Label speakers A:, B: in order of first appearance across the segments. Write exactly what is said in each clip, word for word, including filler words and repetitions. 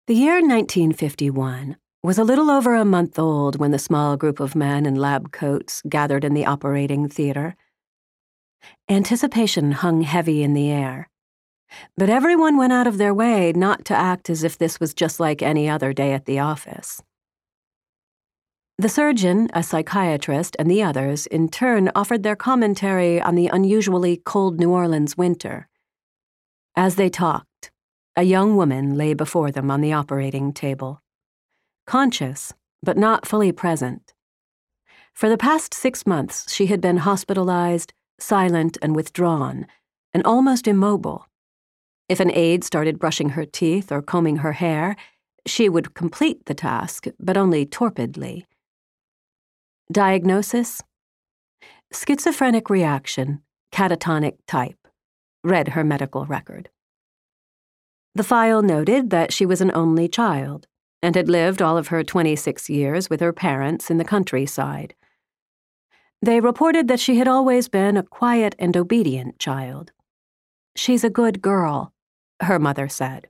A: The year nineteen fifty-one was a little over a month old when the small group of men in lab coats gathered in the operating theater. Anticipation hung heavy in the air, but everyone went out of their way not to act as if this was just like any other day at the office. The surgeon, a psychiatrist, and the others, in turn, offered their commentary on the unusually cold New Orleans winter. As they talked, a young woman lay before them on the operating table, conscious, but not fully present. For the past six months, she had been hospitalized, silent and withdrawn, and almost immobile. If an aide started brushing her teeth or combing her hair, she would complete the task, but only torpidly. Diagnosis? Schizophrenic reaction, catatonic type, read her medical record. The file noted that she was an only child and had lived all of her twenty-six years with her parents in the countryside. They reported that she had always been a quiet and obedient child. "She's a good girl," her mother said.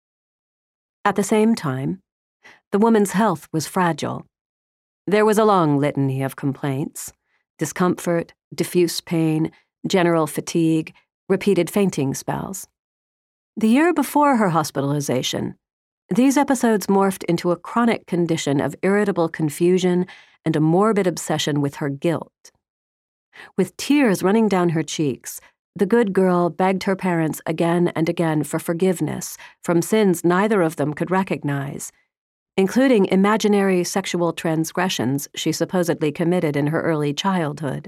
A: At the same time, the woman's health was fragile. There was a long litany of complaints: discomfort, diffuse pain, general fatigue, repeated fainting spells. The year before her hospitalization, these episodes morphed into a chronic condition of irritable confusion and a morbid obsession with her guilt. With tears running down her cheeks, the good girl begged her parents again and again for forgiveness from sins neither of them could recognize, including imaginary sexual transgressions she supposedly committed in her early childhood.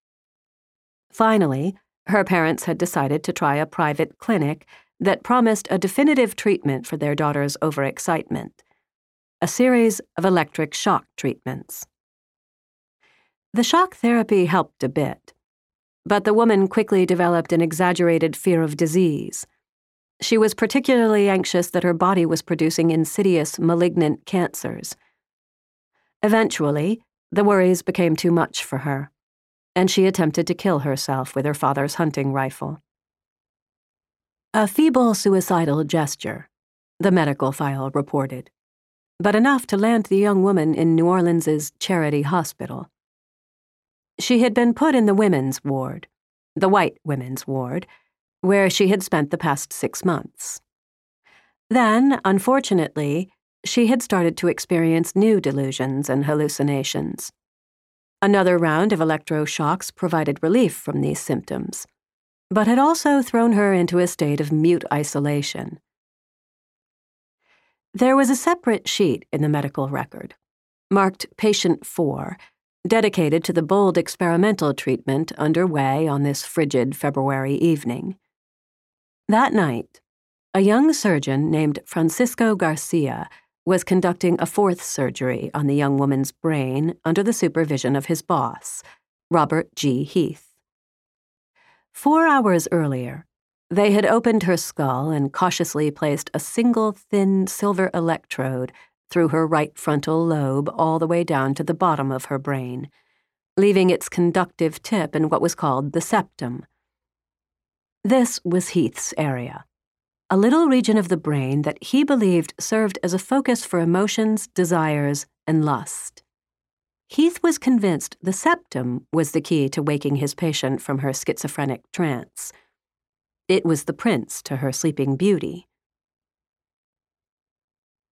A: Finally, her parents had decided to try a private clinic that promised a definitive treatment for their daughter's overexcitement, a series of electric shock treatments. The shock therapy helped a bit, but the woman quickly developed an exaggerated fear of disease. She was particularly anxious that her body was producing insidious, malignant cancers. Eventually, the worries became too much for her, and she attempted to kill herself with her father's hunting rifle. A feeble suicidal gesture, the medical file reported, but enough to land the young woman in New Orleans's Charity Hospital. She had been put in the women's ward, the white women's ward, where she had spent the past six months. Then, unfortunately, she had started to experience new delusions and hallucinations. Another round of electroshocks provided relief from these symptoms, but had also thrown her into a state of mute isolation. There was a separate sheet in the medical record, marked Patient four, dedicated to the bold experimental treatment underway on this frigid February evening. That night, a young surgeon named Francisco Garcia was conducting a fourth surgery on the young woman's brain under the supervision of his boss, Robert G. Heath. Four hours earlier, they had opened her skull and cautiously placed a single thin silver electrode through her right frontal lobe all the way down to the bottom of her brain, leaving its conductive tip in what was called the septum. This was Heath's area, a little region of the brain that he believed served as a focus for emotions, desires, and lust. Heath was convinced the septum was the key to waking his patient from her schizophrenic trance. It was the prince to her sleeping beauty.